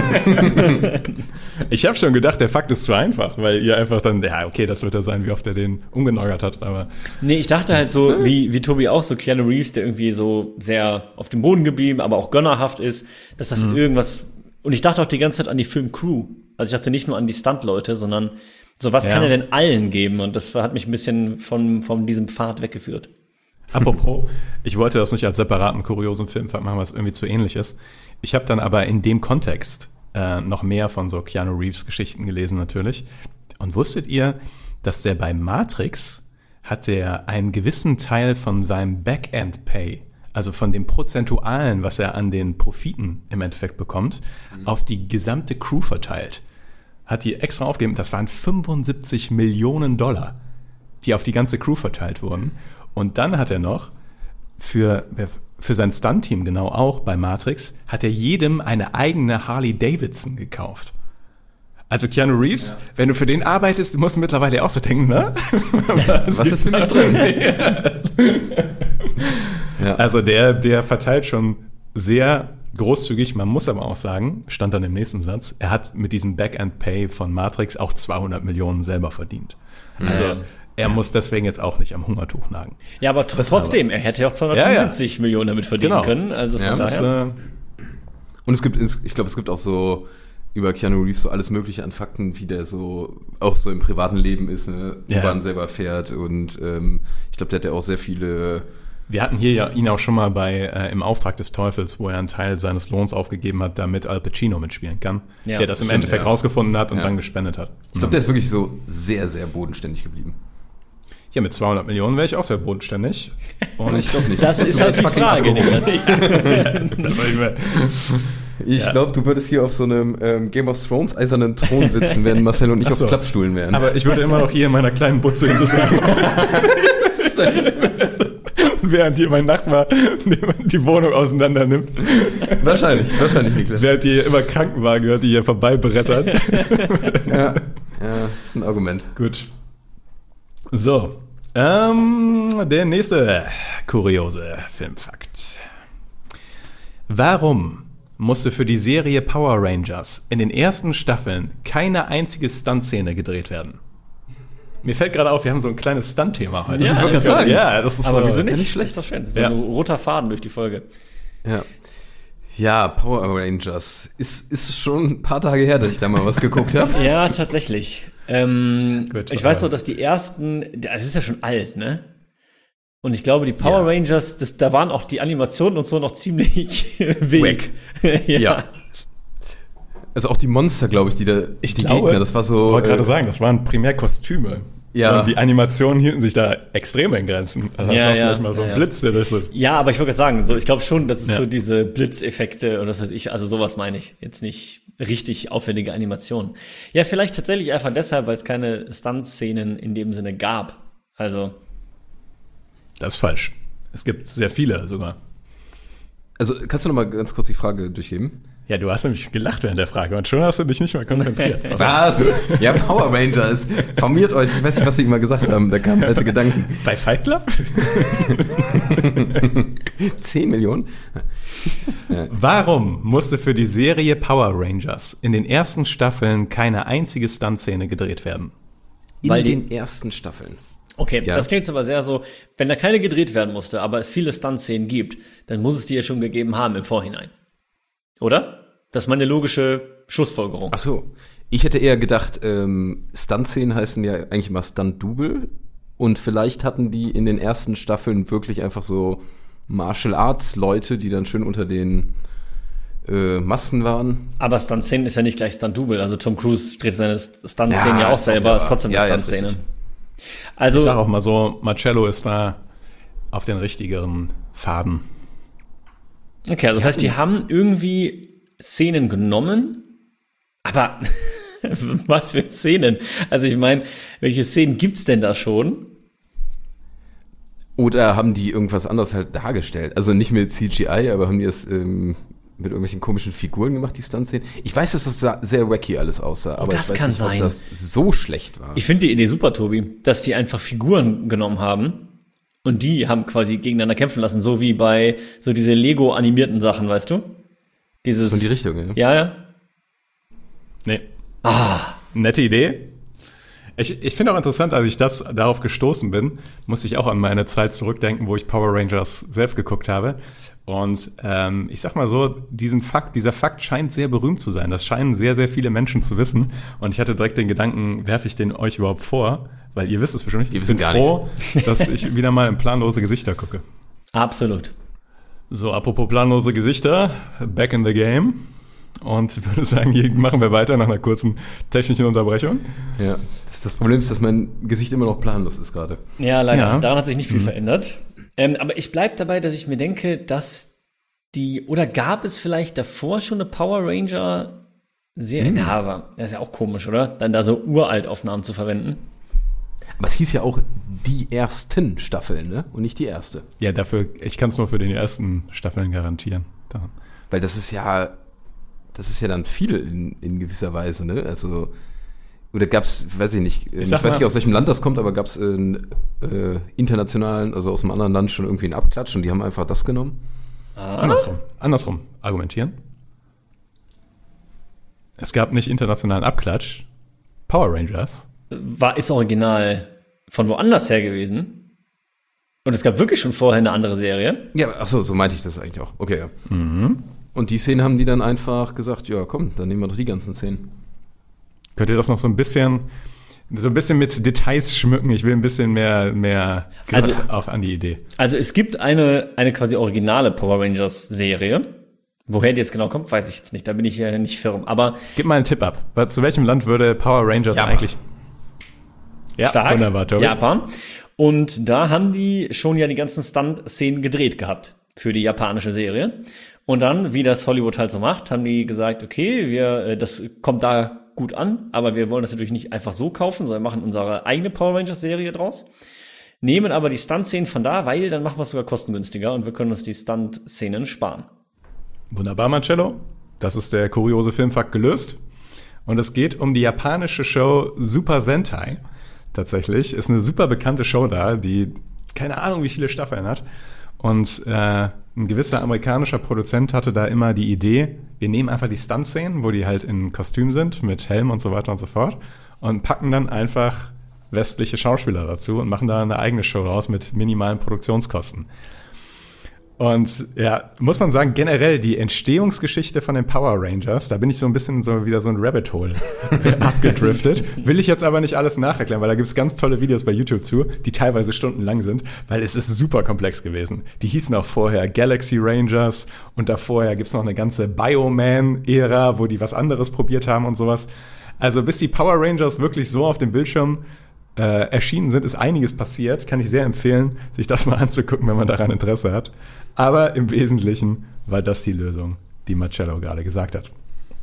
Ich habe schon gedacht, der Fakt ist zu einfach, weil ihr einfach dann, ja, okay, das wird ja sein, wie oft er den umgenagert hat, aber... Nee, ich dachte halt so, wie Tobi auch, so Keanu Reeves, der irgendwie so sehr auf dem Boden geblieben, aber auch gönnerhaft ist, dass das irgendwas... Und ich dachte auch die ganze Zeit an die Filmcrew. Also ich dachte nicht nur an die Stunt-Leute, sondern so, was kann er denn allen geben? Und das hat mich ein bisschen von diesem Pfad weggeführt. Apropos, ich wollte das nicht als separaten, kuriosen Film machen, was irgendwie zu ähnlich ist. Ich habe dann aber in dem Kontext noch mehr von so Keanu Reeves Geschichten gelesen natürlich. Und wusstet ihr, dass der bei Matrix hat der einen gewissen Teil von seinem Backend-Pay, also von dem Prozentualen, was er an den Profiten im Endeffekt bekommt, auf die gesamte Crew verteilt. Hat die extra aufgegeben, das waren 75 Millionen $, die auf die ganze Crew verteilt wurden. Und dann hat er noch für sein Stunt-Team genau auch bei Matrix, hat er jedem eine eigene Harley-Davidson gekauft. Also Keanu Reeves, wenn du für den arbeitest, musst du mittlerweile auch so denken, ne? Was ist für mich drin? Ja. Also der verteilt schon sehr großzügig, man muss aber auch sagen, stand dann im nächsten Satz, er hat mit diesem Back-End-Pay von Matrix auch 200 Millionen selber verdient. Also er muss deswegen jetzt auch nicht am Hungertuch nagen. Ja, aber trotzdem, er hätte ja auch 275 Millionen damit verdienen können. Also von daher. Und ich glaube, es gibt auch so über Keanu Reeves so alles Mögliche an Fakten, wie der so auch so im privaten Leben ist, ne? U-Bahn selber fährt und ich glaube, der hat ja auch sehr viele. Wir hatten hier ja ihn auch schon mal bei Im Auftrag des Teufels, wo er einen Teil seines Lohns aufgegeben hat, damit Al Pacino mitspielen kann, der das im Endeffekt rausgefunden hat und dann gespendet hat. Ich glaube, der ist wirklich so sehr, sehr bodenständig geblieben. Ja, mit 200 Millionen wäre ich auch sehr bodenständig. Und ich glaube nicht. Das ist halt die Frage, Niklas. Ich glaube, du würdest hier auf so einem Game of Thrones eisernen Thron sitzen, während Marcel und ich auf Klappstuhlen wären. Aber ich würde immer noch hier in meiner kleinen Butze sagen. Während hier mein Nachbar die Wohnung auseinander nimmt. Wahrscheinlich, Niklas. Während hier immer Krankenwagen hört, die hier vorbei brettern. Ja, das ist ein Argument. Gut. So, der nächste kuriose Filmfakt. Warum musste für die Serie Power Rangers in den ersten Staffeln keine einzige Stunt-Szene gedreht werden? Mir fällt gerade auf, wir haben so ein kleines Stunt-Thema heute. Ja, ich wollte gerade sagen. Ja, das ist aber wieso nicht nicht? schlecht. Ist doch schön. So ein roter Faden durch die Folge. Ja, Power Rangers. Ist schon ein paar Tage her, dass ich da mal was geguckt habe. Ja, tatsächlich. Gut, ich weiß noch, dass die ersten, das ist ja schon alt, ne? Und ich glaube, die Power Rangers, da waren auch die Animationen und so noch ziemlich wild. Ja. Also auch die Monster, glaube ich, die Gegner, das war so. Ich wollte gerade sagen, das waren primär Kostüme. Ja. Und die Animationen hielten sich da extrem in Grenzen. Also das war vielleicht mal so ein Blitz, der das so. Ja, aber ich wollte gerade sagen, so, ich glaube schon, dass es so diese Blitzeffekte und das weiß ich, also sowas meine ich. Jetzt nicht richtig aufwendige Animationen. Ja, vielleicht tatsächlich einfach deshalb, weil es keine Stunt-Szenen in dem Sinne gab. Also. Das ist falsch. Es gibt sehr viele sogar. Also, kannst du noch mal ganz kurz die Frage durchgeben? Ja, du hast nämlich gelacht während der Frage und schon hast du dich nicht mehr konzentriert. Was? Ja, Power Rangers. Formiert euch. Ich weiß nicht, was sie immer gesagt haben. Da kamen alte Gedanken. Bei Fight Club? 10 Millionen? Warum musste für die Serie Power Rangers in den ersten Staffeln keine einzige Stunt-Szene gedreht werden? In den ersten Staffeln. Okay, das klingt jetzt aber sehr so, wenn da keine gedreht werden musste, aber es viele Stunt-Szenen gibt, dann muss es die ja schon gegeben haben im Vorhinein. Oder? Das ist meine logische Schlussfolgerung. Ach so. Ich hätte eher gedacht, Stunt-Szenen heißen ja eigentlich immer Stunt-Double und vielleicht hatten die in den ersten Staffeln wirklich einfach so Martial-Arts-Leute, die dann schön unter den Masken waren. Aber Stunt-Szenen ist ja nicht gleich Stunt-Double, also Tom Cruise dreht seine Stunt-Szenen ja auch selber, ist trotzdem eine Stunt-Szene. Also, ich sag auch mal so, Marcello ist da auf den richtigeren Faden. Okay, also das heißt, die haben irgendwie Szenen genommen, aber was für Szenen? Also ich meine, welche Szenen gibt's denn da schon? Oder haben die irgendwas anderes halt dargestellt? Also nicht mit CGI, aber haben die es mit irgendwelchen komischen Figuren gemacht, die Stunt-Szenen? Ich weiß, dass das sehr wacky alles aussah, aber das ich weiß kann nicht, sein. ob das so schlecht war. Ich finde die Idee super, Tobi, dass die einfach Figuren genommen haben und die haben quasi gegeneinander kämpfen lassen, so wie bei so diese Lego-animierten Sachen, weißt du? Dieses. So in die Richtung, Ja. Nee. Nette Idee. Ich finde auch interessant, als ich darauf gestoßen bin, musste ich auch an meine Zeit zurückdenken, wo ich Power Rangers selbst geguckt habe. Und ich sag mal so, dieser Fakt scheint sehr berühmt zu sein. Das scheinen sehr, sehr viele Menschen zu wissen. Und ich hatte direkt den Gedanken, werfe ich den euch überhaupt vor? Weil ihr wisst es bestimmt nicht. Ich bin froh, dass ich wieder mal in planlose Gesichter gucke. Absolut. So, apropos planlose Gesichter, back in the game. Und ich würde sagen, hier machen wir weiter nach einer kurzen technischen Unterbrechung. Ja, das Problem ist, dass mein Gesicht immer noch planlos ist gerade. Ja, leider. Ja. Daran hat sich nicht viel verändert. Aber ich bleibe dabei, dass ich mir denke, dass oder gab es vielleicht davor schon eine Power Ranger Serie? Ja, aber das ist ja auch komisch, oder? Dann da so Uraltaufnahmen zu verwenden. Aber es hieß ja auch die ersten Staffeln, ne? Und nicht die erste. Ja, ich kann es nur für die ersten Staffeln garantieren. Weil das ist ja dann viel in gewisser Weise, ne? Also, oder gab's, weiß ich nicht, ich weiß nicht, aus welchem Land das kommt, aber gab's internationalen, also aus einem anderen Land schon irgendwie einen Abklatsch und die haben einfach das genommen? Andersrum argumentieren. Es gab nicht internationalen Abklatsch. Power Rangers. Ist original von woanders her gewesen. Und es gab wirklich schon vorher eine andere Serie. Ja, achso, so meinte ich das eigentlich auch. Okay, ja. Und die Szenen haben die dann einfach gesagt, ja komm, dann nehmen wir doch die ganzen Szenen. Könnt ihr das noch so ein bisschen mit Details schmücken? Ich will ein bisschen mehr an die Idee. Also es gibt eine quasi originale Power Rangers Serie. Woher die jetzt genau kommt, weiß ich jetzt nicht. Da bin ich ja nicht firm. Aber gib mal einen Tipp ab. Zu welchem Land würde Power Rangers eigentlich... Ja, stark. Wunderbar, Tobi. Japan. Und da haben die schon ja die ganzen Stunt-Szenen gedreht gehabt für die japanische Serie. Und dann, wie das Hollywood halt so macht, haben die gesagt, okay, das kommt da gut an, aber wir wollen das natürlich nicht einfach so kaufen, sondern machen unsere eigene Power Rangers Serie draus. Nehmen aber die Stunt-Szenen von da, weil dann machen wir es sogar kostengünstiger und wir können uns die Stunt-Szenen sparen. Wunderbar, Marcello. Das ist der kuriose Filmfakt gelöst. Und es geht um die japanische Show Super Sentai. Tatsächlich ist eine super bekannte Show da, die keine Ahnung wie viele Staffeln hat. Und ein gewisser amerikanischer Produzent hatte da immer die Idee, wir nehmen einfach die Stunt-Szenen, wo die halt in Kostüm sind, mit Helm und so weiter und so fort, und packen dann einfach westliche Schauspieler dazu und machen da eine eigene Show raus mit minimalen Produktionskosten. Und ja, muss man sagen, generell die Entstehungsgeschichte von den Power Rangers, da bin ich so ein bisschen wieder so ein Rabbit Hole abgedriftet. Will ich jetzt aber nicht alles nacherklären, weil da gibt's ganz tolle Videos bei YouTube zu, die teilweise stundenlang sind, weil es ist super komplex gewesen. Die hießen auch vorher Galaxy Rangers und davor gibt's noch eine ganze Bioman-Ära, wo die was anderes probiert haben und sowas. Also bis die Power Rangers wirklich so auf dem Bildschirm erschienen sind, ist einiges passiert. Kann ich sehr empfehlen, sich das mal anzugucken, wenn man daran Interesse hat. Aber im Wesentlichen war das die Lösung, die Marcello gerade gesagt hat.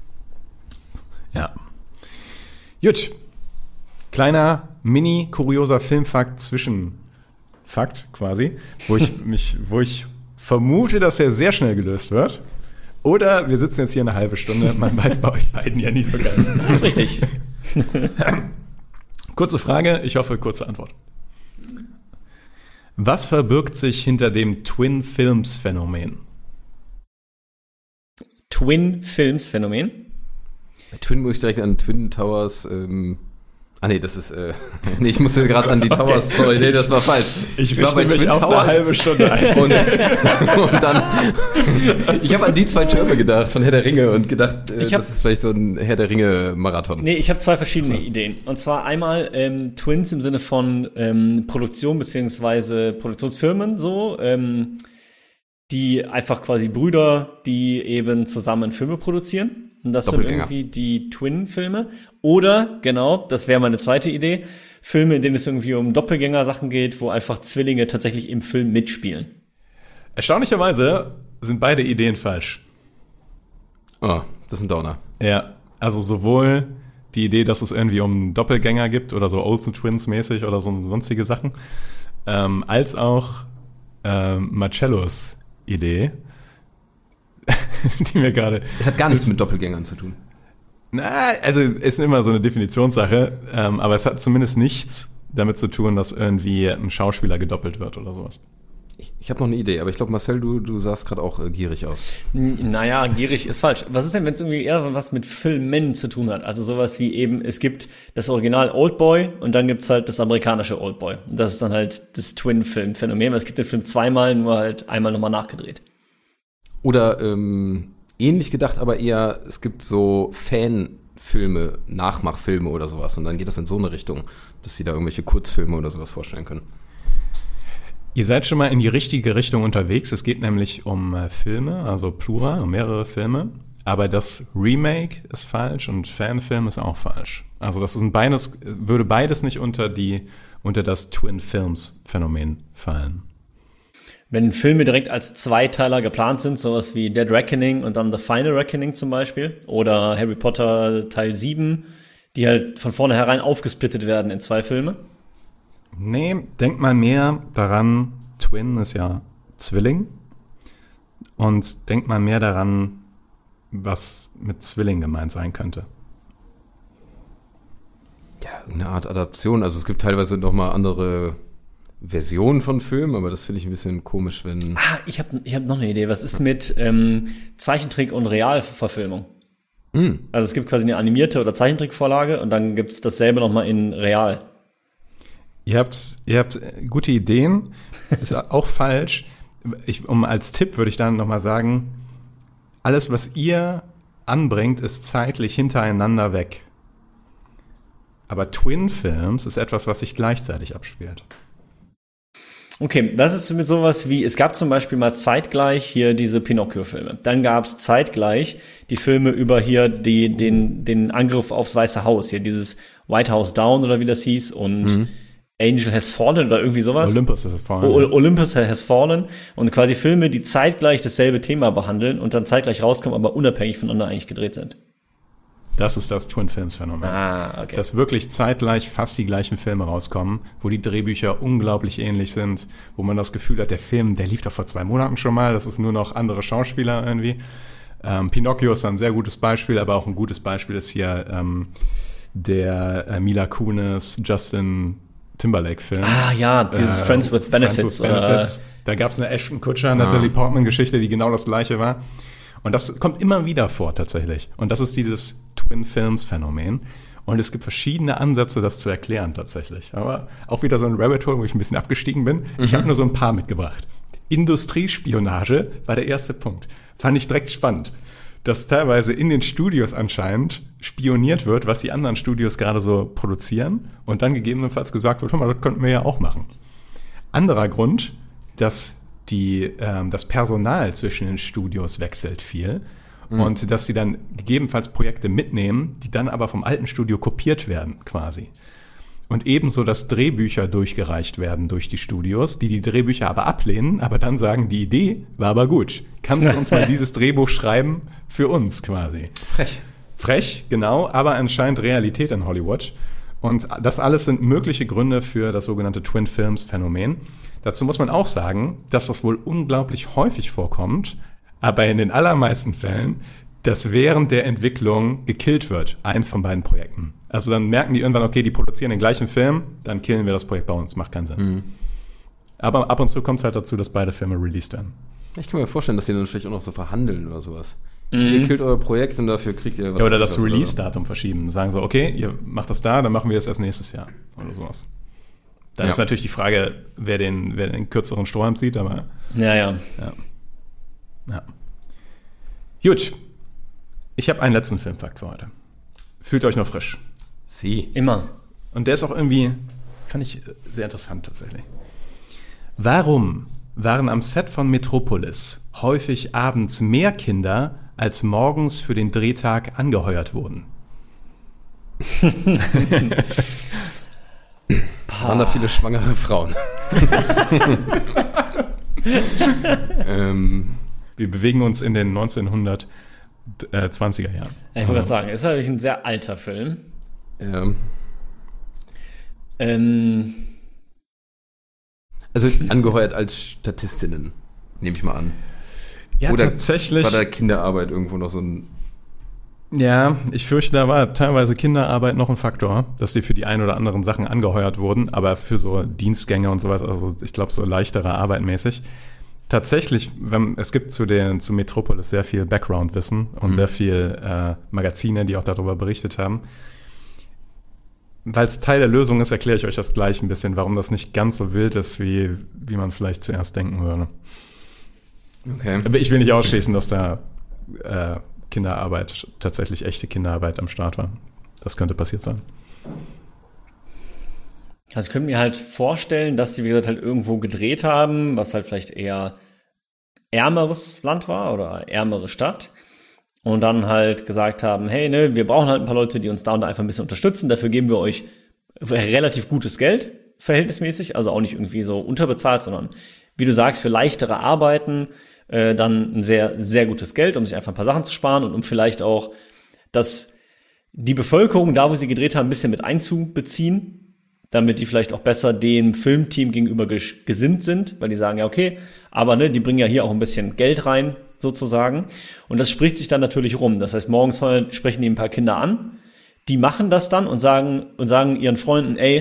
Ja. Gut. Kleiner, mini-kurioser Filmfakt, Zwischenfakt quasi, wo ich vermute, dass er sehr schnell gelöst wird. Oder wir sitzen jetzt hier eine halbe Stunde. Man weiß bei euch beiden ja nicht so ganz. Das ist richtig. Kurze Frage, ich hoffe, kurze Antwort. Was verbirgt sich hinter dem Twin Films Phänomen? Twin Films Phänomen? Bei Twin muss ich direkt an Twin Towers, das ist, ich musste gerade an die Towers, okay. Sorry, das war falsch. Ich war bei Twin Towers eine halbe Stunde ein. Und dann, ich habe an die zwei Türme gedacht, von Herr der Ringe, und gedacht, das ist vielleicht so ein Herr der Ringe-Marathon. Nee, ich habe zwei verschiedene Ideen. Und zwar einmal Twins im Sinne von Produktion beziehungsweise Produktionsfirmen so, die einfach quasi Brüder, die eben zusammen Filme produzieren. Und das sind irgendwie die Twin-Filme. Oder, genau, das wäre meine zweite Idee, Filme, in denen es irgendwie um Doppelgänger-Sachen geht, wo einfach Zwillinge tatsächlich im Film mitspielen. Erstaunlicherweise sind beide Ideen falsch. Oh, das ist ein Downer. Ja, also sowohl die Idee, dass es irgendwie um Doppelgänger gibt oder so Olsen Twins mäßig oder so sonstige Sachen, als auch Marcellos Idee, die mir gerade... Es hat gar nichts mit Doppelgängern zu tun. Na, also ist immer so eine Definitionssache, aber es hat zumindest nichts damit zu tun, dass irgendwie ein Schauspieler gedoppelt wird oder sowas. Ich habe noch eine Idee, aber ich glaube, Marcel, du sahst gerade auch gierig aus. Naja, gierig ist falsch. Was ist denn, wenn es irgendwie eher was mit Filmen zu tun hat? Also sowas wie eben, es gibt das Original Oldboy und dann gibt's halt das amerikanische Oldboy. Und das ist dann halt das Twin-Film-Phänomen. Es gibt den Film zweimal, nur halt einmal nochmal nachgedreht. Oder ähnlich gedacht, aber eher, es gibt so Fanfilme, Nachmachfilme oder sowas. Und dann geht das in so eine Richtung, dass sie da irgendwelche Kurzfilme oder sowas vorstellen können. Ihr seid schon mal in die richtige Richtung unterwegs. Es geht nämlich um Filme, also Plural, um mehrere Filme. Aber das Remake ist falsch und Fanfilm ist auch falsch. Also das ist würde beides nicht unter das Twin Films Phänomen fallen. Wenn Filme direkt als Zweiteiler geplant sind, sowas wie Dead Reckoning und dann The Final Reckoning zum Beispiel oder Harry Potter Teil 7, die halt von vornherein aufgesplittet werden in zwei Filme? Nee, denk mal mehr daran, Twin ist ja Zwilling, und denk mal mehr daran, was mit Zwilling gemeint sein könnte. Ja, eine Art Adaption, also es gibt teilweise nochmal andere Version von Filmen, aber das finde ich ein bisschen komisch, wenn... Ich hab noch eine Idee. Was ist mit Zeichentrick- und Realverfilmung? Also es gibt quasi eine animierte oder Zeichentrickvorlage und dann gibt's dasselbe nochmal in Real. Ihr habt gute Ideen, ist auch falsch. Als Tipp würde ich dann nochmal sagen, alles, was ihr anbringt, ist zeitlich hintereinander weg. Aber Twin Films ist etwas, was sich gleichzeitig abspielt. Okay, das ist mit sowas wie, es gab zum Beispiel mal zeitgleich hier diese Pinocchio-Filme. Dann gab's zeitgleich die Filme über hier den Angriff aufs Weiße Haus, hier dieses White House Down oder wie das hieß und Angel Has Fallen oder irgendwie sowas. Olympus Has Fallen. Olympus Has Fallen und quasi Filme, die zeitgleich dasselbe Thema behandeln und dann zeitgleich rauskommen, aber unabhängig voneinander eigentlich gedreht sind. Das ist das Twin Films Phänomen. Okay. Dass wirklich zeitgleich fast die gleichen Filme rauskommen, wo die Drehbücher unglaublich ähnlich sind, wo man das Gefühl hat, der Film, der lief doch vor 2 Monaten schon mal, das ist nur noch andere Schauspieler irgendwie. Pinocchio ist ein sehr gutes Beispiel, aber auch ein gutes Beispiel ist hier der Mila Kunis, Justin Timberlake-Film. Dieses Friends with Benefits. Da gab es eine Ashton Kutcher, Natalie Portman-Geschichte, die genau das gleiche war. Und das kommt immer wieder vor tatsächlich. Und das ist dieses Twin-Films-Phänomen. Und es gibt verschiedene Ansätze, das zu erklären tatsächlich. Aber auch wieder so ein Rabbit Hole, wo ich ein bisschen abgestiegen bin. Ich habe nur so ein paar mitgebracht. Industriespionage war der erste Punkt. Fand ich direkt spannend. Dass teilweise in den Studios anscheinend spioniert wird, was die anderen Studios gerade so produzieren. Und dann gegebenenfalls gesagt wird, das könnten wir ja auch machen. Anderer Grund, dass das Personal zwischen den Studios wechselt viel und dass sie dann gegebenenfalls Projekte mitnehmen, die dann aber vom alten Studio kopiert werden quasi. Und ebenso, dass Drehbücher durchgereicht werden durch die Studios, die Drehbücher aber ablehnen, aber dann sagen, die Idee war aber gut. Kannst du uns mal dieses Drehbuch schreiben für uns quasi? Frech, genau, aber anscheinend Realität in Hollywood. Und das alles sind mögliche Gründe für das sogenannte Twin Films Phänomen. Dazu muss man auch sagen, dass das wohl unglaublich häufig vorkommt, aber in den allermeisten Fällen, dass während der Entwicklung gekillt wird, eins von beiden Projekten. Also dann merken die irgendwann, okay, die produzieren den gleichen Film, dann killen wir das Projekt bei uns, macht keinen Sinn. Aber ab und zu kommt es halt dazu, dass beide Filme released werden. Ich kann mir vorstellen, dass die dann vielleicht auch noch so verhandeln oder sowas. Ihr killt euer Projekt und dafür kriegt ihr was. Ja, oder das Release-Datum verschieben. Sagen so, okay, ihr macht das da, dann machen wir es erst nächstes Jahr oder sowas. Dann ist natürlich die Frage, wer den kürzeren Strohhalm zieht, aber... Ja. Gut. Ich habe einen letzten Filmfakt für heute. Fühlt euch noch frisch. Sie. Immer. Und der ist auch irgendwie, fand ich sehr interessant tatsächlich. Warum waren am Set von Metropolis häufig abends mehr Kinder, als morgens für den Drehtag angeheuert wurden? Waren da viele schwangere Frauen? Wir bewegen uns in den 1920er Jahren. Ich wollte gerade sagen, ist natürlich ein sehr alter Film. Also angeheuert als Statistinnen, nehme ich mal an. Ja, oder tatsächlich. War da Kinderarbeit irgendwo noch so ein... Ja, ich fürchte, da war teilweise Kinderarbeit noch ein Faktor, dass die für die ein oder anderen Sachen angeheuert wurden, aber für so Dienstgänge und sowas, also ich glaube so leichtere Arbeit mäßig. Tatsächlich, es gibt zu Metropolis sehr viel Background-Wissen und sehr viel Magazine, die auch darüber berichtet haben. Weil es Teil der Lösung ist, erkläre ich euch das gleich ein bisschen, warum das nicht ganz so wild ist, wie man vielleicht zuerst denken würde. Okay. Aber ich will nicht ausschließen, dass da Kinderarbeit, tatsächlich echte Kinderarbeit am Start war. Das könnte passiert sein. Also ich könnte mir halt vorstellen, dass die, wie gesagt, halt irgendwo gedreht haben, was halt vielleicht eher ärmeres Land war oder ärmere Stadt. Und dann halt gesagt haben, hey, ne, wir brauchen halt ein paar Leute, die uns da und da einfach ein bisschen unterstützen. Dafür geben wir euch relativ gutes Geld, verhältnismäßig. Also auch nicht irgendwie so unterbezahlt, sondern, wie du sagst, für leichtere Arbeiten dann ein sehr, sehr gutes Geld, um sich einfach ein paar Sachen zu sparen und um vielleicht auch die Bevölkerung, da wo sie gedreht haben, ein bisschen mit einzubeziehen, damit die vielleicht auch besser dem Filmteam gegenüber gesinnt sind, weil die sagen, ja okay, aber ne, die bringen ja hier auch ein bisschen Geld rein, sozusagen. Und das spricht sich dann natürlich rum. Das heißt, morgens sprechen die ein paar Kinder an, die machen das dann und sagen ihren Freunden, ey,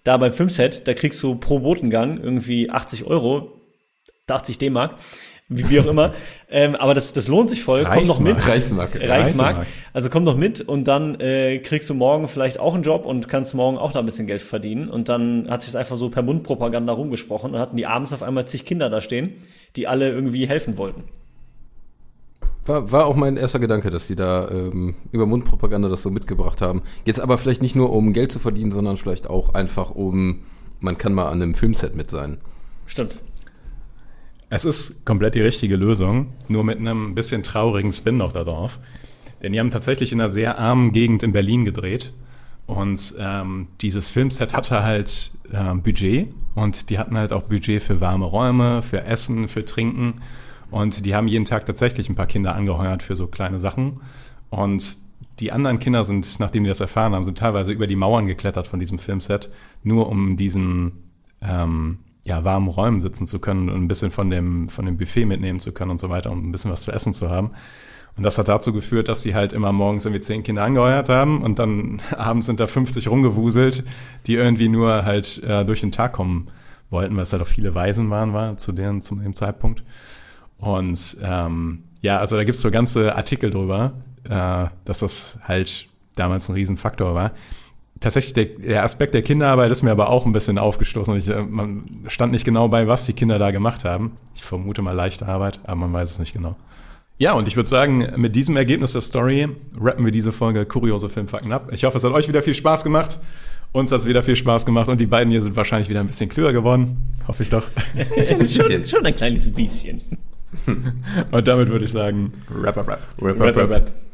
da beim Filmset, da kriegst du pro Botengang irgendwie 80 €, 80 D-Mark, wie auch immer. Aber das lohnt sich voll. Komm noch mit. Reichsmark. Also komm noch mit und dann kriegst du morgen vielleicht auch einen Job und kannst morgen auch da ein bisschen Geld verdienen. Und dann hat sich das einfach so per Mundpropaganda rumgesprochen und hatten die abends auf einmal zig Kinder da stehen, die alle irgendwie helfen wollten. War auch mein erster Gedanke, dass die da über Mundpropaganda das so mitgebracht haben. Jetzt aber vielleicht nicht nur, um Geld zu verdienen, sondern vielleicht auch einfach man kann mal an einem Filmset mit sein. Stimmt. Es ist komplett die richtige Lösung, nur mit einem bisschen traurigen Spin noch da drauf. Denn die haben tatsächlich in einer sehr armen Gegend in Berlin gedreht. Und dieses Filmset hatte halt Budget. Und die hatten halt auch Budget für warme Räume, für Essen, für Trinken. Und die haben jeden Tag tatsächlich ein paar Kinder angeheuert für so kleine Sachen. Und die anderen Kinder sind, nachdem die das erfahren haben, sind teilweise über die Mauern geklettert von diesem Filmset, nur um diesen warmen Räumen sitzen zu können und ein bisschen von dem Buffet mitnehmen zu können und so weiter, um ein bisschen was zu essen zu haben. Und das hat dazu geführt, dass die halt immer morgens irgendwie 10 Kinder angeheuert haben und dann abends sind da 50 rumgewuselt, die irgendwie nur halt durch den Tag kommen wollten, weil es halt auch viele Waisen waren zu dem Zeitpunkt. Und also da gibt's so ganze Artikel drüber, dass das halt damals ein Riesenfaktor war. Tatsächlich, der Aspekt der Kinderarbeit ist mir aber auch ein bisschen aufgestoßen. Man stand nicht genau bei, was die Kinder da gemacht haben. Ich vermute mal leichte Arbeit, aber man weiß es nicht genau. Ja, und ich würde sagen, mit diesem Ergebnis der Story rappen wir diese Folge Kuriose Filmfakten ab. Ich hoffe, es hat euch wieder viel Spaß gemacht. Uns hat es wieder viel Spaß gemacht und die beiden hier sind wahrscheinlich wieder ein bisschen klüger geworden. Hoffe ich doch. schon ein kleines bisschen. Und damit würde ich sagen, Rap.